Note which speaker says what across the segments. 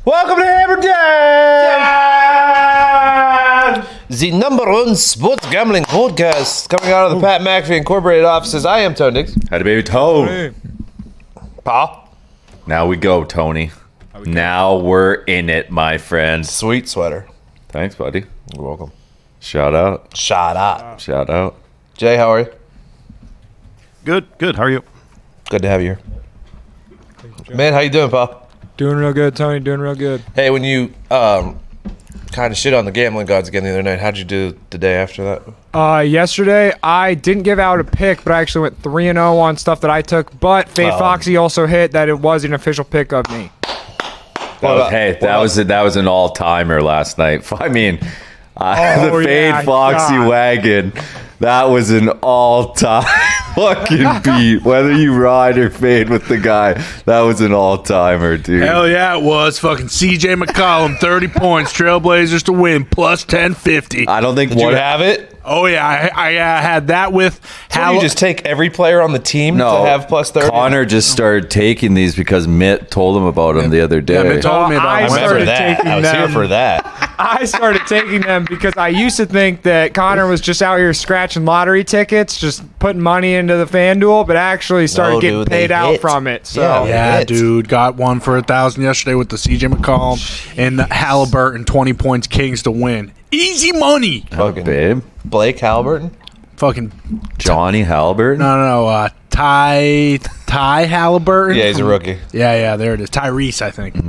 Speaker 1: Welcome to Hammer Down! The number one sports gambling podcast coming out of the Pat McAfee Incorporated offices. I am Tony Diggs.
Speaker 2: Had a baby toe.
Speaker 1: Paul.
Speaker 2: Now we go, Tony. Now we're in it, my friend.
Speaker 1: Sweet sweater.
Speaker 2: Thanks, buddy.
Speaker 1: You're welcome.
Speaker 2: Shout out.
Speaker 1: Shot up.
Speaker 2: Shout out.
Speaker 1: Jay, how are you?
Speaker 3: Good. How are you?
Speaker 1: Good to have you here. Man, how you doing, Paul?
Speaker 4: Doing real good, Tony. Doing real good.
Speaker 1: Hey, when you kind of shit on the gambling gods again the other night, how'd you do the day after that?
Speaker 4: Yesterday, I didn't give out a pick, but I actually went 3-0 on stuff that I took. But Fade Foxy also hit that it was an official pick of me.
Speaker 2: That was an all timer last night. I mean, the Fade Foxy wagon. That was an all-time fucking beat. Whether you ride or fade with the guy, that was an all-timer, dude.
Speaker 5: Hell yeah, it was. Fucking CJ McCollum, 30 points, Trailblazers to win, plus 1050.
Speaker 2: I don't think
Speaker 1: Did you have it?
Speaker 5: Oh, yeah, I had that with...
Speaker 1: So you just take every player on the team to have plus 30?
Speaker 2: Connor just started taking these because Mitt told him about them the other day.
Speaker 5: Yeah, Mitt told me about
Speaker 1: I
Speaker 5: them.
Speaker 1: remember that. I was here for that.
Speaker 4: I started taking them because I used to think that Connor was just out here scratching lottery tickets, just putting money into the FanDuel, but actually started getting paid out from it. So
Speaker 5: Yeah, dude, got one for 1,000 yesterday with the CJ McCollum and the Halliburton 20 points Kings to win. Easy money.
Speaker 1: Fucking
Speaker 2: Babe.
Speaker 1: Blake Halliburton?
Speaker 5: Fucking
Speaker 2: Johnny Halliburton?
Speaker 5: no, Ty Halliburton.
Speaker 1: Yeah, he's a rookie.
Speaker 5: Yeah, there it is. Tyrese, I think.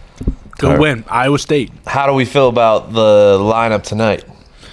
Speaker 5: Good win. Iowa State.
Speaker 1: How do we feel about the lineup tonight?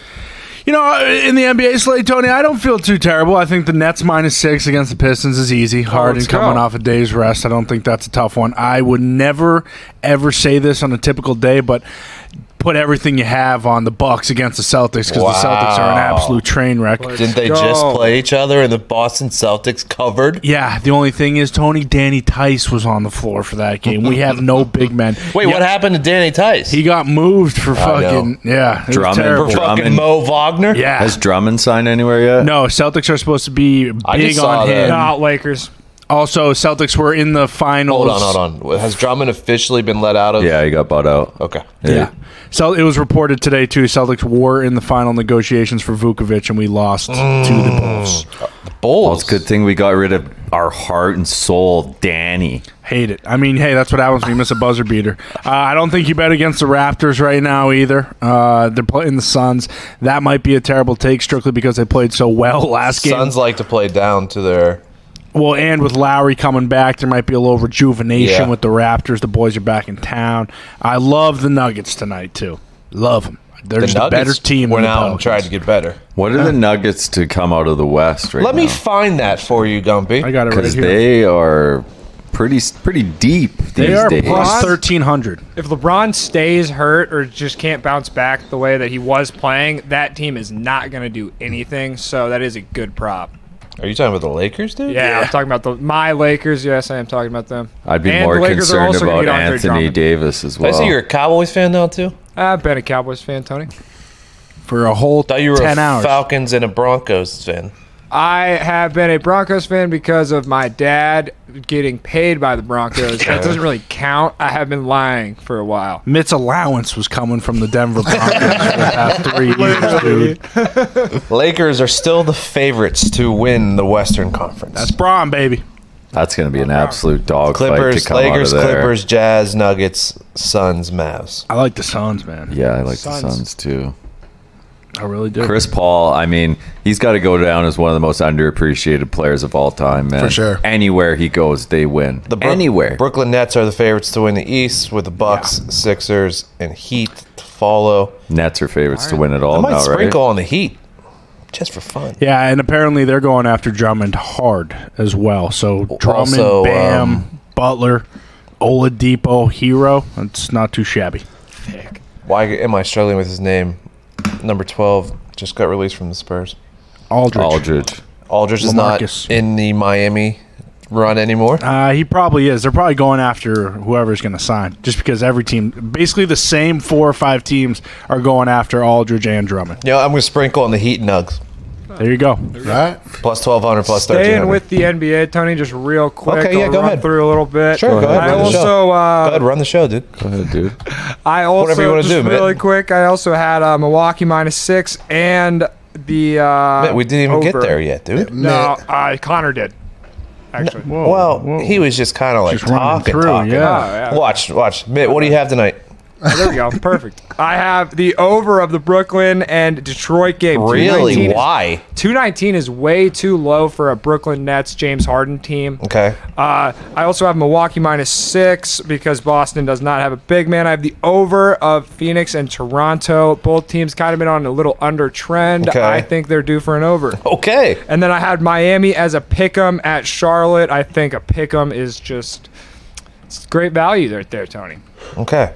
Speaker 5: You know, in the NBA slate, Tony, I don't feel too terrible. I think the Nets -6 against the Pistons is easy. Harden coming off a day's rest. I don't think that's a tough one. I would never, ever say this on a typical day, but put everything you have on the Bucks against the Celtics because the Celtics are an absolute train wreck.
Speaker 1: Didn't they just play each other and the Boston Celtics covered?
Speaker 5: Yeah, the only thing is, Tony, Danny Tice was on the floor for that game. We have no big men.
Speaker 1: Wait, what happened to Danny Tice?
Speaker 5: He got moved for fucking, it was
Speaker 2: Drummond.
Speaker 5: terrible.
Speaker 1: For fucking Mo Wagner?
Speaker 5: Yeah.
Speaker 2: Has Drummond signed anywhere yet?
Speaker 5: No, Celtics are supposed to be
Speaker 1: I just
Speaker 5: big
Speaker 1: saw
Speaker 5: on
Speaker 1: that.
Speaker 5: him.
Speaker 4: not Lakers.
Speaker 5: Also, Celtics were in the finals.
Speaker 1: Hold on. Has Drummond officially been let out of?
Speaker 2: Yeah, he got bought out.
Speaker 1: Okay.
Speaker 5: Yeah. So it was reported today, too. Celtics were in the final negotiations for Vukovic, and we lost to the Bulls.
Speaker 1: Bulls.
Speaker 2: Well, it's a good thing we got rid of our heart and soul, Danny.
Speaker 5: Hate it. I mean, hey, that's what happens when you miss a buzzer beater. I don't think you bet against the Raptors right now either. They're playing the Suns. That might be a terrible take strictly because they played so well last game.
Speaker 1: Suns like to play down to their...
Speaker 5: Well, and with Lowry coming back, there might be a little rejuvenation
Speaker 1: Yeah.
Speaker 5: with the Raptors. The boys are back in town. I love the Nuggets tonight, too. Love them. They're just a better team.
Speaker 1: Went
Speaker 5: than the
Speaker 1: out and
Speaker 5: Pelicans.
Speaker 1: tried to get better.
Speaker 2: What are the Nuggets to come out of the West right
Speaker 1: Let
Speaker 2: now?
Speaker 1: me find that for you, Gumpy.
Speaker 5: I got it right
Speaker 2: Because
Speaker 5: here.
Speaker 2: they are pretty deep
Speaker 5: They
Speaker 2: these
Speaker 5: are
Speaker 2: days.
Speaker 5: plus 1,300.
Speaker 4: If LeBron stays hurt or just can't bounce back the way that he was playing, that team is not going to do anything. So that is a good prop.
Speaker 1: Are you talking about the Lakers, dude?
Speaker 4: Yeah, I'm talking about my Lakers. Yes, I am talking about them.
Speaker 2: I'd be
Speaker 4: And
Speaker 2: more
Speaker 4: the Lakers are
Speaker 2: concerned
Speaker 4: also gonna
Speaker 2: about
Speaker 4: get Andre
Speaker 2: Anthony
Speaker 4: Drummond.
Speaker 2: Davis as well.
Speaker 1: I see you're a Cowboys fan now, too?
Speaker 4: I've been a Cowboys fan, Tony.
Speaker 5: For a whole
Speaker 1: Thought you were
Speaker 5: 10
Speaker 1: a
Speaker 5: hours.
Speaker 1: Falcons and a Broncos fan.
Speaker 4: I have been a Broncos fan because of my dad getting paid by the Broncos. That doesn't really count. I have been lying for a while.
Speaker 5: Mitt's allowance was coming from the Denver Broncos for the past 3 years, dude.
Speaker 1: Lakers are still the favorites to win the Western Conference.
Speaker 5: That's Braun, baby.
Speaker 2: That's going to be an absolute dogfight to
Speaker 1: Clippers,
Speaker 2: come
Speaker 1: Lakers,
Speaker 2: out of there.
Speaker 1: Clippers, Jazz, Nuggets, Suns, Mavs.
Speaker 5: I like the Suns, man.
Speaker 2: Yeah, I like
Speaker 4: Suns.
Speaker 2: the Suns too.
Speaker 5: I really do.
Speaker 2: Chris Paul, I mean, he's got to go down as one of the most underappreciated players of all time, man.
Speaker 5: For sure.
Speaker 2: Anywhere he goes, they win. Anywhere.
Speaker 1: Brooklyn Nets are the favorites to win the East, with the Bucks, Sixers, and Heat to follow.
Speaker 2: Nets are favorites to win it
Speaker 1: I
Speaker 2: all
Speaker 1: might
Speaker 2: now,
Speaker 1: sprinkle
Speaker 2: right?
Speaker 1: on the Heat, just for fun.
Speaker 5: Yeah, and apparently they're going after Drummond hard as well. So Drummond,
Speaker 1: Also,
Speaker 5: Bam, Butler, Oladipo, Hero. It's not too shabby.
Speaker 1: Why am I struggling with his name? Number 12 just got released from the Spurs.
Speaker 5: Aldridge.
Speaker 1: Aldridge is
Speaker 5: LaMarcus.
Speaker 1: not in the Miami run anymore.
Speaker 5: He probably is. They're probably going after whoever's going to sign, just because every team, basically the same 4 or 5 teams, are going after Aldridge and Drummond.
Speaker 1: Yeah, I'm going to sprinkle on the Heat Nugs.
Speaker 5: There you go.
Speaker 6: Right?
Speaker 1: Plus 1,200, plus 1,300.
Speaker 4: Staying with the NBA, Tony, just real quick.
Speaker 1: Okay, yeah,
Speaker 4: I'll
Speaker 1: go
Speaker 4: run
Speaker 1: ahead.
Speaker 4: through a little bit.
Speaker 1: Sure, go ahead.
Speaker 4: I
Speaker 1: Run the show.
Speaker 4: also,
Speaker 1: Go ahead, run the show, dude.
Speaker 2: Go ahead, dude.
Speaker 4: I also
Speaker 1: Whatever you wanna
Speaker 4: just
Speaker 1: do, Mitt.
Speaker 4: really quick. I also had Milwaukee -6 and the.
Speaker 1: Mitt, we didn't even get
Speaker 4: over.
Speaker 1: there yet, dude.
Speaker 4: No, Connor did. Actually.
Speaker 1: Well, he was just kind of like
Speaker 5: Just running
Speaker 1: talking.
Speaker 5: through, yeah.
Speaker 4: Oh, yeah.
Speaker 1: Watch. Mitt, what do you have tonight?
Speaker 4: There we go. Perfect. I have the over of the Brooklyn and Detroit game.
Speaker 1: Really?
Speaker 4: 219
Speaker 1: Why?
Speaker 4: 219 is way too low for a Brooklyn Nets James Harden team.
Speaker 1: Okay.
Speaker 4: I also have Milwaukee -6 because Boston does not have a big man. I have the over of Phoenix and Toronto. Both teams kind of been on a little under trend.
Speaker 1: Okay.
Speaker 4: I think they're due for an over.
Speaker 1: Okay.
Speaker 4: And then I had Miami as a pick'em at Charlotte. I think a pick'em is just it's great value right there, Tony.
Speaker 1: Okay.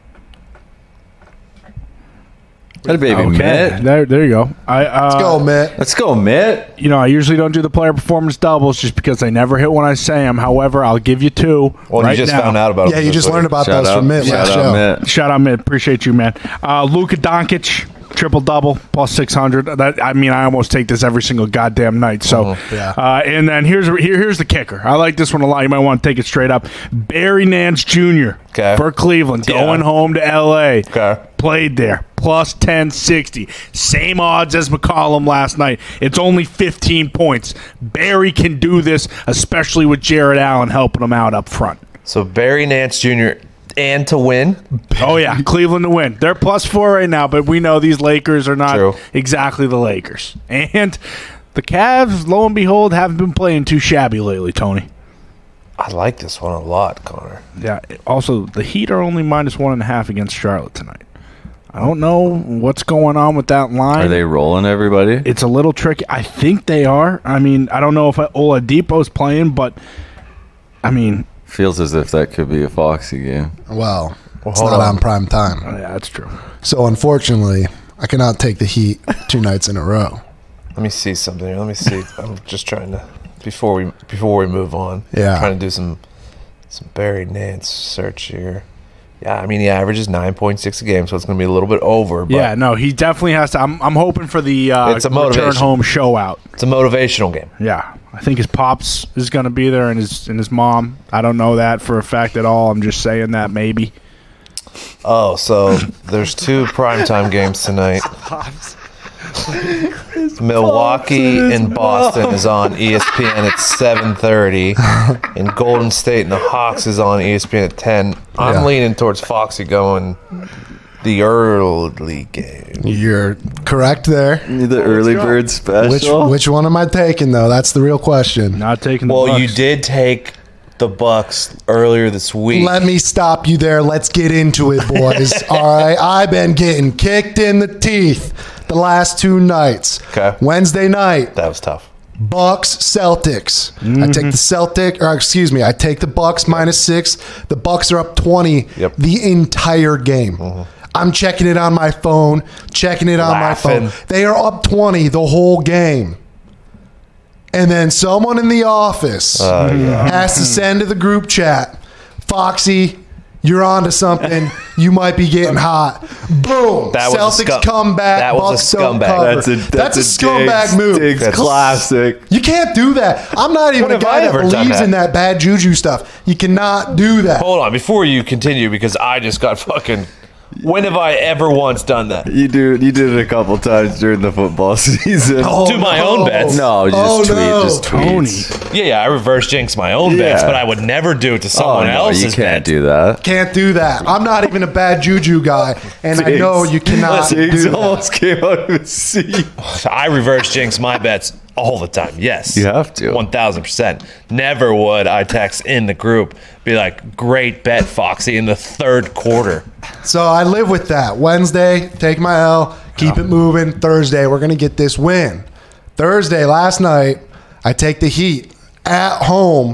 Speaker 2: That baby Mitt.
Speaker 5: There you go.
Speaker 6: Let's go, Mitt.
Speaker 2: Let's go, Mitt.
Speaker 5: You know, I usually don't do the player performance doubles just because I never hit when I say them. However, I'll give you two.
Speaker 1: Well,
Speaker 5: right
Speaker 1: you just
Speaker 5: now.
Speaker 1: found out about it.
Speaker 6: Yeah, you just learned about
Speaker 2: Shout
Speaker 6: those
Speaker 2: out,
Speaker 6: from Mitt
Speaker 2: shout
Speaker 6: last
Speaker 2: out,
Speaker 6: show.
Speaker 2: Mitt.
Speaker 5: Shout out, Mitt. Appreciate you, man. Luka Doncic, triple double, plus 600. I almost take this every single goddamn night. So,
Speaker 6: Yeah.
Speaker 5: and then here's the kicker. I like this one a lot. You might want to take it straight up. Barry Nance Jr.
Speaker 1: Okay.
Speaker 5: for Cleveland,
Speaker 1: Yeah.
Speaker 5: going home to L.A.
Speaker 1: Okay.
Speaker 5: Played there. Plus 1060. Same odds as McCollum last night. It's only 15 points. Barry can do this, especially with Jared Allen helping him out up front.
Speaker 1: So Barry Nance Jr. and to win.
Speaker 5: Oh, yeah. Cleveland to win. They're +4 right now, but we know these Lakers are not
Speaker 1: True.
Speaker 5: exactly the Lakers. And the Cavs, lo and behold, haven't been playing too shabby lately, Tony.
Speaker 1: I like this one a lot, Connor.
Speaker 5: Yeah. Also, the Heat are only -1.5 against Charlotte tonight. I don't know what's going on with that line.
Speaker 2: Are they rolling everybody?
Speaker 5: It's a little tricky. I think they are. I mean, I don't know if Oladipo's playing, but I mean,
Speaker 2: Feels as if that could be a Foxy game.
Speaker 6: Well, it's
Speaker 1: hold
Speaker 6: not
Speaker 1: on.
Speaker 6: on prime time.
Speaker 5: yeah, that's true.
Speaker 6: So, unfortunately, I cannot take the Heat 2 nights in a row.
Speaker 1: Let me see something here. Let me see. I'm just trying to before we move on.
Speaker 6: Yeah.
Speaker 1: Trying to do some Barry Nance search here. Yeah, I mean, he averages 9.6 a game, so it's going to be a little bit over. But
Speaker 5: Yeah, no, he definitely has to. I'm hoping for the
Speaker 1: It's a
Speaker 5: return
Speaker 1: motivation.
Speaker 5: home show out.
Speaker 1: it's a motivational game.
Speaker 5: Yeah, I think his pops is going to be there and his mom. I don't know that for a fact at all. I'm just saying that maybe.
Speaker 1: Oh, so there's 2 primetime games tonight. Milwaukee and Boston is on ESPN at 7:30, and Golden State and the Hawks is on ESPN at 10. I'm
Speaker 6: Yeah.
Speaker 1: leaning towards Foxy going the early game.
Speaker 6: You're correct there.
Speaker 2: The early bird special.
Speaker 6: Which one am I taking, though? That's the real question.
Speaker 5: Not taking the
Speaker 1: Well,
Speaker 5: Bucks.
Speaker 1: you did take the Bucks earlier this week.
Speaker 6: Let me stop you there. Let's get into it, boys. All right. I've been getting kicked in the teeth the last 2 nights.
Speaker 1: Okay.
Speaker 6: Wednesday night,
Speaker 1: That was tough.
Speaker 6: Bucks Celtics. I take I take the Bucks -6. The Bucks are up 20
Speaker 1: Yep.
Speaker 6: the entire game. I'm checking it on my phone, checking it on my
Speaker 1: Laughing.
Speaker 6: phone. They are up 20 the whole game. And then someone in the office has to send to the group chat, Foxy, you're on to something. You might be getting hot. Boom.
Speaker 1: That was a
Speaker 6: Celtics
Speaker 1: scum-
Speaker 6: come back.
Speaker 1: that was a
Speaker 6: Bucks don't
Speaker 1: scumbag.
Speaker 6: cover. That's a scumbag move.
Speaker 2: Diggs classic.
Speaker 6: You can't do that. I'm not even
Speaker 1: When
Speaker 6: a
Speaker 1: have
Speaker 6: guy
Speaker 1: I
Speaker 6: that
Speaker 1: ever done
Speaker 6: believes
Speaker 1: that?
Speaker 6: in that bad juju stuff. You cannot do that.
Speaker 1: Hold on, before you continue, because I just got fucking. When have I ever once done that?
Speaker 2: You did it a couple times during the football season.
Speaker 1: Do my own bets.
Speaker 2: No, just just tweets.
Speaker 1: Yeah, I reverse jinx my own bets, but I would never do it to someone
Speaker 2: no,
Speaker 1: else's
Speaker 2: you can't
Speaker 1: bet.
Speaker 2: do that.
Speaker 6: Can't do that. I'm not even a bad juju guy, and I know you cannot
Speaker 2: Diggs
Speaker 6: do that.
Speaker 2: almost came out of his seat.
Speaker 1: I reverse jinx my bets all the time. Yes.
Speaker 2: You have to.
Speaker 1: 1,000%. Never would I text in the group, be like, great bet, Foxy, in the 3rd quarter.
Speaker 6: So I live with that. Wednesday, take my L, keep it moving. Thursday, we're going to get this win. Thursday, last night, I take the Heat at home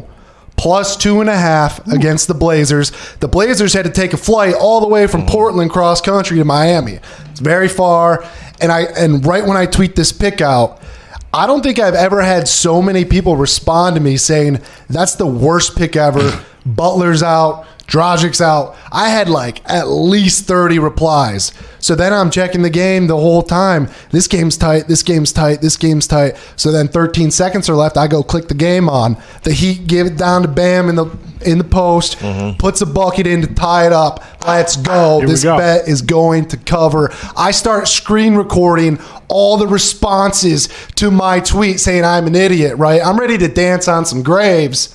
Speaker 6: +2.5 against the Blazers. The Blazers had to take a flight all the way from Portland cross country to Miami. It's very far. And right when I tweet this pick out, I don't think I've ever had so many people respond to me saying that's the worst pick ever. Butler's out. Dragic's out. I had like at least 30 replies. So then I'm checking the game the whole time. This game's tight. This game's tight. This game's tight. So then 13 seconds are left. I go click the game on. The Heat give it down to Bam in the post. Puts a bucket in to tie it up. Let's go. This bet is going to cover. I start screen recording all the responses to my tweet saying I'm an idiot, right? I'm ready to dance on some graves.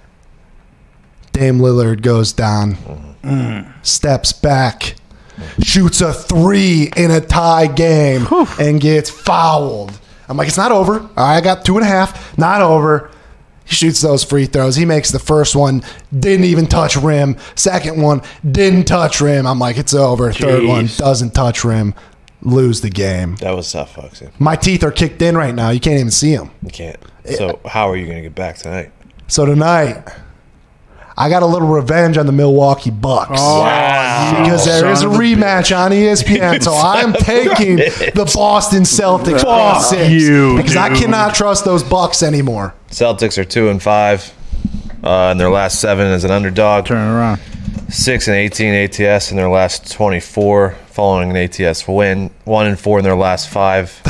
Speaker 6: Dame Lillard goes down, steps back, shoots a 3 in a tie game, and gets fouled. I'm like, it's not over. All right, I got 2.5. Not over. He shoots those free throws. He makes the first one, didn't even touch rim. Second one, didn't touch rim. I'm like, it's over. Third one, doesn't touch rim. Lose the game.
Speaker 1: That was tough, Foxy.
Speaker 6: My teeth are kicked in right now. You can't even see them.
Speaker 1: You can't. So how are you going to get back tonight?
Speaker 6: So tonight, I got a little revenge on the Milwaukee Bucks.
Speaker 1: Wow.
Speaker 6: Because there is a rematch on ESPN, so I'm taking the Boston Celtics.
Speaker 5: Fuck you,
Speaker 6: because I cannot trust those Bucks anymore.
Speaker 1: Celtics are 2-5 in their last 7 as an underdog.
Speaker 5: Turn it around.
Speaker 1: 6-18 ATS in their last 24, following an ATS win. 1-4 in their last 5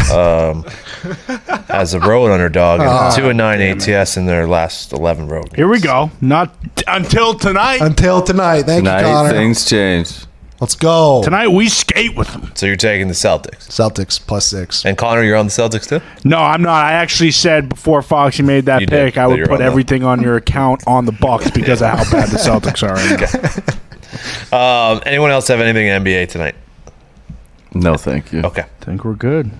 Speaker 1: as a road underdog, and 2-9 ATS in their last 11 road.
Speaker 5: Here we go. Not until tonight.
Speaker 6: Until tonight. Thank you, Connor.
Speaker 2: Things change.
Speaker 6: Let's go.
Speaker 5: Tonight we skate with them.
Speaker 1: So you're taking the Celtics.
Speaker 6: Celtics +6.
Speaker 1: And Connor, you're on the Celtics too?
Speaker 5: No, I'm not. I actually said before Foxy made that
Speaker 1: You
Speaker 5: pick,
Speaker 1: did,
Speaker 5: I
Speaker 1: that
Speaker 5: would
Speaker 1: you're
Speaker 5: put
Speaker 1: on
Speaker 5: everything on your account on the Bucks because of how bad the Celtics are right now.
Speaker 1: Anyone else have anything NBA tonight?
Speaker 2: No, thank you.
Speaker 1: Okay.
Speaker 5: I think we're good.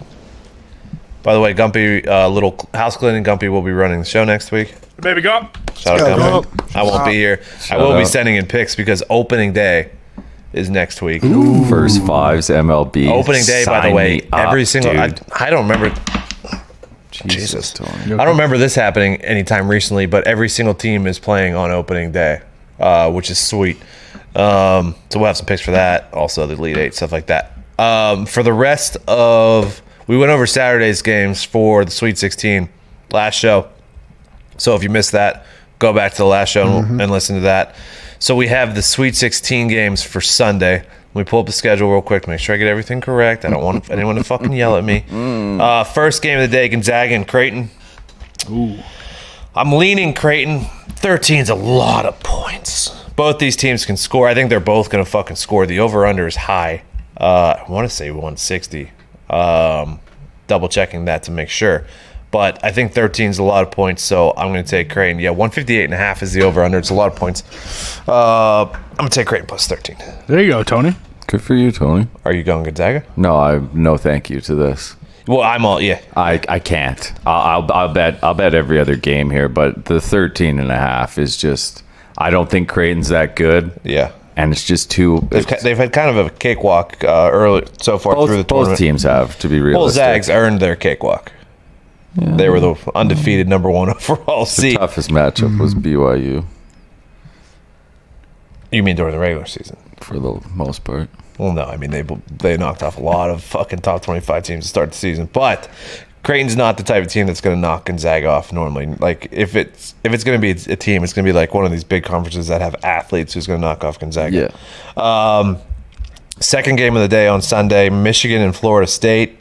Speaker 1: By the way, Gumpy, little house cleaning. Gumpy will be running the show next week.
Speaker 5: Baby, go.
Speaker 1: Shout out Gumpy. I won't be here. I will be
Speaker 2: out.
Speaker 1: sending in picks because opening day is next week.
Speaker 2: First fives MLB.
Speaker 1: Opening day, by the
Speaker 2: Sign
Speaker 1: way,
Speaker 2: me
Speaker 1: every
Speaker 2: up,
Speaker 1: single.
Speaker 2: dude.
Speaker 1: I don't remember.
Speaker 2: Jesus, Tony.
Speaker 1: I don't remember this happening anytime recently, but every single team is playing on opening day, which is sweet. So we'll have some picks for that. Also, the Elite Eight, stuff like that. For the rest of, we went over Saturday's games for the Sweet 16 last show. So if you missed that, go back to the last show and listen to that. So we have the Sweet 16 games for Sunday. Let me pull up the schedule real quick to make sure I get everything correct. I don't want anyone to fucking yell at me. First game of the day, Gonzaga and Creighton. Ooh. I'm leaning Creighton. 13's a lot of points. Both these teams can score. I think they're both going to fucking score. The over-under is high. I want to say 160. Double checking that to make sure. But I think 13 is a lot of points, so I'm going to take Creighton. Yeah, 158.5 is the over-under. It's a lot of points. I'm going to take Creighton plus 13.
Speaker 5: There you go, Tony.
Speaker 2: Good for you, Tony.
Speaker 1: Are you going Gonzaga?
Speaker 2: No, thank you to this.
Speaker 1: Well, I'm all, yeah.
Speaker 2: I can't. I'll bet every other game here, but the 13.5 is just. I don't think Creighton's that good.
Speaker 1: Yeah.
Speaker 2: And it's just too.
Speaker 1: They've had kind of a cakewalk early so far through the tournament.
Speaker 2: Both teams have, to be realistic.
Speaker 1: Well, Zags earned their cakewalk. Yeah. They were the undefeated number 1 overall seed.
Speaker 2: The toughest matchup was BYU.
Speaker 1: You mean during the regular season?
Speaker 2: For the most part.
Speaker 1: Well, no. I mean, they knocked off a lot of fucking top 25 teams to start the season. But Creighton's not the type of team that's going to knock Gonzaga off normally. Like, if it's going to be a team, it's going to be like one of these big conferences that have athletes who's going to knock off Gonzaga.
Speaker 2: Yeah.
Speaker 1: Second game of the day on Sunday, Michigan and Florida State.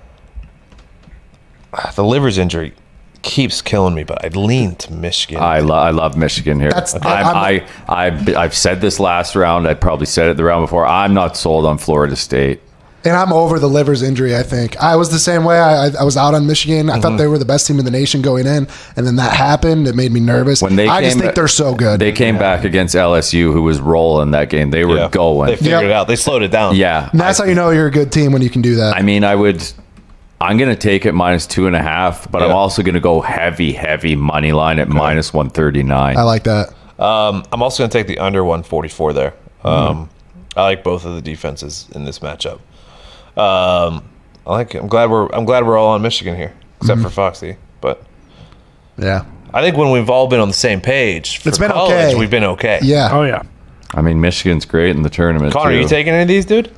Speaker 1: The Livers injury keeps killing me, but I'd lean to Michigan.
Speaker 2: I love Michigan here. I've said this last round. I probably said it the round before. I'm not sold on Florida State.
Speaker 6: And I'm over the Livers injury, I think. I was the same way. I was out on Michigan. I thought they were the best team in the nation going in. And then that happened. It made me nervous. I just think they're so good.
Speaker 2: They came back against LSU, who was rolling that game. They were going.
Speaker 1: They figured it out. They slowed it down.
Speaker 2: Yeah.
Speaker 6: And that's how you know you're a good team, when you can do that.
Speaker 2: I mean, I'm going to take it minus 2.5, but I'm also going to go heavy money line at minus 139.
Speaker 6: I like that.
Speaker 1: I'm also going to take the under 144 there. I like both of the defenses in this matchup. I'm glad we're all on Michigan here, except for Foxy. But
Speaker 6: yeah,
Speaker 1: I think when we've all been on the same page for
Speaker 6: it's been
Speaker 1: college,
Speaker 6: okay.
Speaker 1: we've been okay.
Speaker 6: Yeah.
Speaker 5: Oh yeah.
Speaker 2: I mean, Michigan's great in the tournament.
Speaker 1: Connor, are you taking any of these, dude?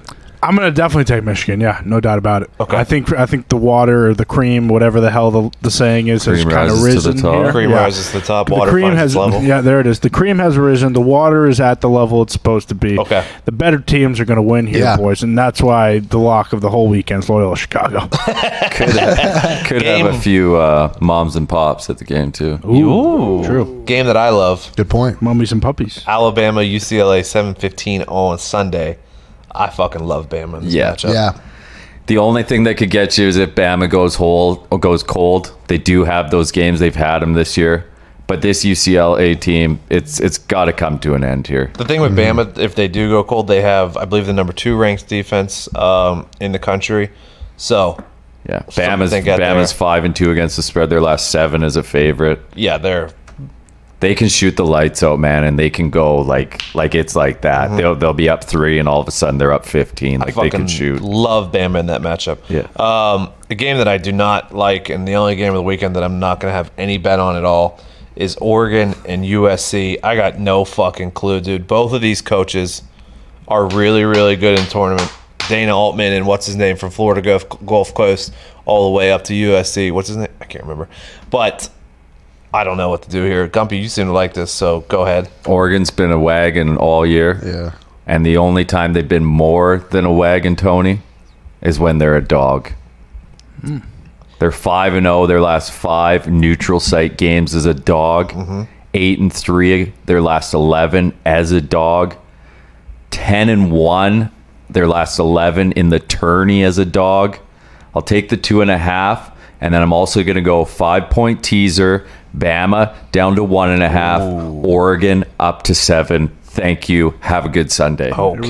Speaker 5: I'm going to definitely take Michigan. Yeah, no doubt about it.
Speaker 1: Okay.
Speaker 5: I think the water or the cream, whatever the hell the saying is, has kind of risen here.
Speaker 1: Cream rises to the top. Water finds its level.
Speaker 5: Yeah, there it is. The cream has risen. The water is at the level it's supposed to be.
Speaker 1: Okay.
Speaker 5: The better teams are going to win here, boys, and that's why the lock of the whole weekend is Loyola Chicago.
Speaker 2: Could have a few moms and pops at the game too.
Speaker 1: Ooh.
Speaker 5: True.
Speaker 1: Game that I love.
Speaker 6: Good point.
Speaker 5: Mummies and puppies.
Speaker 1: Alabama, UCLA, 7:15 on Sunday. I fucking love Bama in this matchup.
Speaker 6: Yeah.
Speaker 2: The only thing that could get you is if Bama goes cold. They do have those games. They've had them this year. But this UCLA team, it's got to come to an end here.
Speaker 1: The thing with Bama, if they do go cold, they have, I believe, the number 2 ranked defense in the country. So,
Speaker 2: yeah, Bama's 5-2 against the spread. Their last 7 as a favorite.
Speaker 1: Yeah,
Speaker 2: they can shoot the lights out, man, and they can go like it's like that. They'll be up 3, and all of a sudden they're up 15. Like they can shoot.
Speaker 1: Love Bama in that matchup.
Speaker 2: Yeah.
Speaker 1: A game that I do not like, and the only game of the weekend that I'm not going to have any bet on at all, is Oregon and USC. I got no fucking clue, dude. Both of these coaches are really, really good in tournament. Dana Altman and what's his name from Florida Gulf Coast all the way up to USC. What's his name? I can't remember. But I don't know what to do here. Gumpy, you seem to like this, so go ahead.
Speaker 2: Oregon's been a wagon all year.
Speaker 6: Yeah.
Speaker 2: And the only time they've been more than a wagon, Tony, is when they're a dog. They're 5-0 their last 5 neutral site games as a dog. 8-3 their last 11 as a dog. 10-1 their last 11 in the tourney as a dog. I'll take the 2.5, and then I'm also going to go 5-point teaser. Bama down to 1.5. Oregon up to 7. Thank you. Have a good Sunday.
Speaker 1: Okay.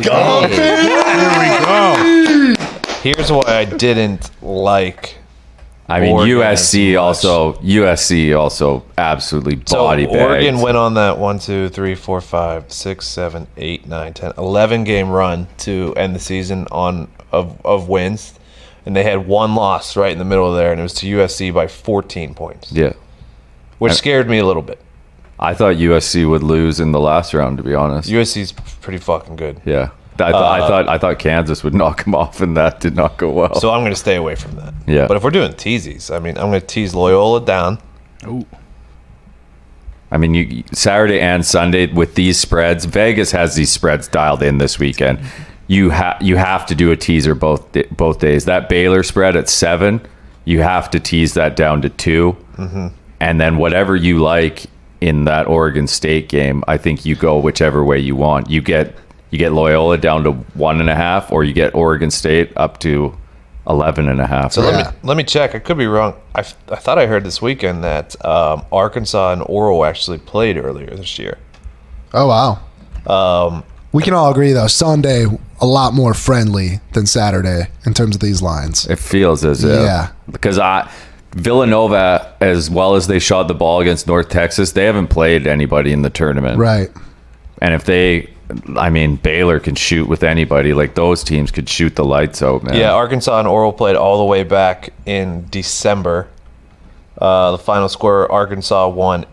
Speaker 5: There we go.
Speaker 1: Here's why I didn't like.
Speaker 2: I mean,
Speaker 1: Oregon
Speaker 2: USC also absolutely body bagged.
Speaker 1: Oregon went on that 1, 2, 3, 4, 5, 6, 7, 8, 9, 10, 11 game run to end the season of wins, and they had one loss right in the middle of there, and it was to USC by 14 points.
Speaker 2: Yeah.
Speaker 1: Which scared me a little bit.
Speaker 2: I thought USC would lose in the last round, to be honest.
Speaker 1: USC's pretty fucking good.
Speaker 2: Yeah. I thought Kansas would knock them off, and that did not go well.
Speaker 1: So I'm going to stay away from that.
Speaker 2: Yeah.
Speaker 1: But if we're doing teasies, I mean, I'm going to tease Loyola down.
Speaker 5: Ooh.
Speaker 2: I mean, you Saturday and Sunday with these spreads, Vegas has these spreads dialed in this weekend. You have to do a teaser both days. That Baylor spread at 7, you have to tease that down to 2. And then whatever you like in that Oregon State game, I think you go whichever way you want. You get Loyola down to 1.5, or you get Oregon State up to 11.5.
Speaker 1: So let me check. I could be wrong. I thought I heard this weekend that Arkansas and Oral actually played earlier this year.
Speaker 6: Oh, wow. We can all agree, though, Sunday a lot more friendly than Saturday in terms of these lines.
Speaker 2: It feels as if. Yeah. Because Villanova, as well as they shot the ball against North Texas, they haven't played anybody in the tournament.
Speaker 6: Right.
Speaker 2: And if Baylor can shoot with anybody. Like, those teams could shoot the lights out, man.
Speaker 1: Yeah, Arkansas and Oral played all the way back in December. The final score, Arkansas won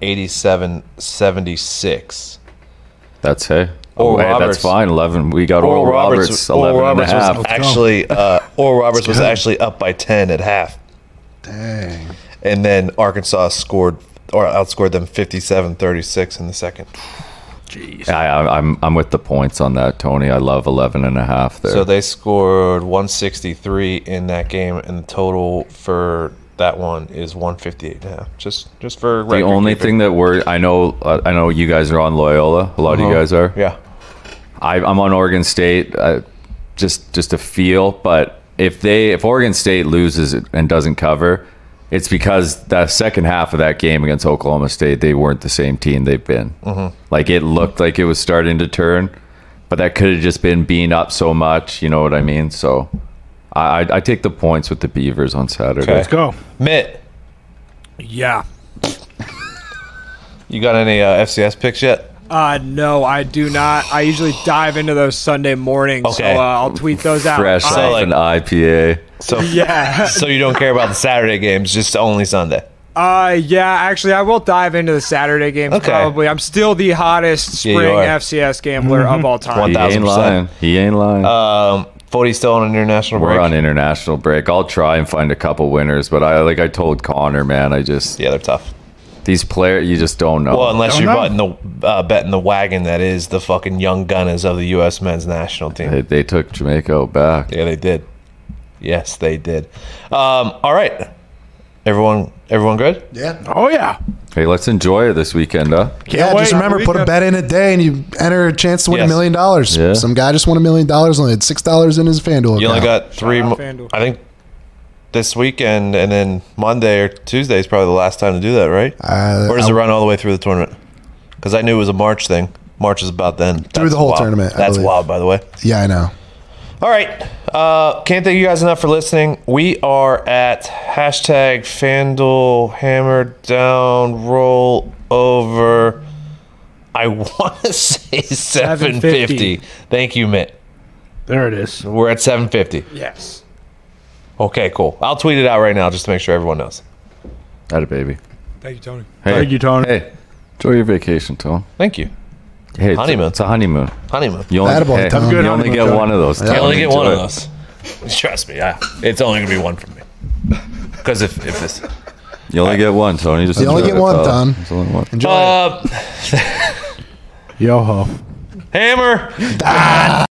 Speaker 1: 87-76.
Speaker 2: That's
Speaker 1: Roberts,
Speaker 2: that's fine. 11. We got Oral Roberts 11.5.
Speaker 1: Oral Roberts was actually up by 10 at half.
Speaker 6: Dang.
Speaker 1: And then Arkansas outscored them 57-36 in the second.
Speaker 5: Jeez.
Speaker 2: I'm with the points on that, Tony. I love 11.5 there.
Speaker 1: So they scored 163 in that game, and the total for that one is 158.5. Just for
Speaker 2: the only thing that I know you guys are on Loyola. A lot of you guys are.
Speaker 1: Yeah.
Speaker 2: I'm on Oregon State. Just a feel, but if Oregon State loses and doesn't cover, it's because the second half of that game against Oklahoma State, they weren't the same team they've been. Like, it looked like it was starting to turn, but that could have just been being up so much. You know what I mean? So I take the points with the Beavers on Saturday.
Speaker 1: Okay.
Speaker 5: Let's go.
Speaker 1: Mitt,
Speaker 4: Yeah.
Speaker 1: you got any FCS picks yet?
Speaker 4: No, I do not. I usually dive into those Sunday mornings,
Speaker 1: Okay.
Speaker 4: so I'll tweet those out.
Speaker 2: Fresh off an IPA.
Speaker 1: So
Speaker 4: Yeah.
Speaker 1: So you don't care about the Saturday games, just only Sunday.
Speaker 4: Yeah, actually, I will dive into the Saturday games probably. I'm still the hottest
Speaker 1: Yeah,
Speaker 4: spring
Speaker 1: you are.
Speaker 4: FCS gambler of all time.
Speaker 2: He ain't
Speaker 1: 1000%.
Speaker 2: lying.
Speaker 1: Footy's still on an international break.
Speaker 2: We're on international break. I'll try and find a couple winners, but I told Connor, man,
Speaker 1: Yeah, they're tough.
Speaker 2: these players, you just don't know.
Speaker 1: Well, unless you're betting the wagon that is the fucking young gunners of the U.S. men's national team.
Speaker 2: They took Jamaica out back.
Speaker 1: Yeah, they did. Yes, they did. All right. Everyone good?
Speaker 6: Yeah.
Speaker 5: Oh, yeah.
Speaker 2: Hey, let's enjoy it this weekend, huh?
Speaker 6: Yeah, just remember, put a bet in a day and you enter a chance to win $1 million.
Speaker 2: Yeah.
Speaker 6: Some guy just won $1 million, only had $6 in his FanDuel account.
Speaker 1: You only got 3
Speaker 4: out
Speaker 1: more.
Speaker 4: FanDuel.
Speaker 1: I think this weekend and then Monday or Tuesday is probably the last time to do that, right? Or does it run all the way through the tournament? Because I knew it was a March thing. March is about then.
Speaker 6: Through the whole tournament, I
Speaker 1: That's
Speaker 6: believe.
Speaker 1: wild, by the way.
Speaker 6: Yeah, I know.
Speaker 1: All right. Can't thank you guys enough for listening. We are at hashtag FanDuel hammer down roll over. I want to say 750. Thank you, Mitt.
Speaker 5: There it is.
Speaker 1: We're at 750.
Speaker 4: Yes.
Speaker 1: Okay, cool. I'll tweet it out right now just to make sure everyone knows.
Speaker 2: That a baby.
Speaker 4: Thank you, Tony.
Speaker 2: Hey,
Speaker 5: Thank you, Tony.
Speaker 2: Hey, enjoy your vacation, Tone.
Speaker 1: Thank you.
Speaker 2: Hey,
Speaker 1: Honeymoon.
Speaker 2: It's a honeymoon.
Speaker 1: Honeymoon.
Speaker 2: You only,
Speaker 6: Attaboy, Tom.
Speaker 2: you
Speaker 6: Good
Speaker 2: only
Speaker 5: honeymoon,
Speaker 2: get
Speaker 5: Tony.
Speaker 2: one of those.
Speaker 1: You
Speaker 2: Tone.
Speaker 1: only get one of
Speaker 2: Enjoy it.
Speaker 1: those. Trust me. It's only going to be one from me. Because if this...
Speaker 2: You only get one, Tony. Just
Speaker 6: You only
Speaker 2: enjoy
Speaker 6: get
Speaker 2: it,
Speaker 6: one,
Speaker 2: pal.
Speaker 6: Tom.
Speaker 2: It's only one.
Speaker 6: Enjoy it.
Speaker 1: Hammer.
Speaker 5: Yo ho.
Speaker 1: Hammer.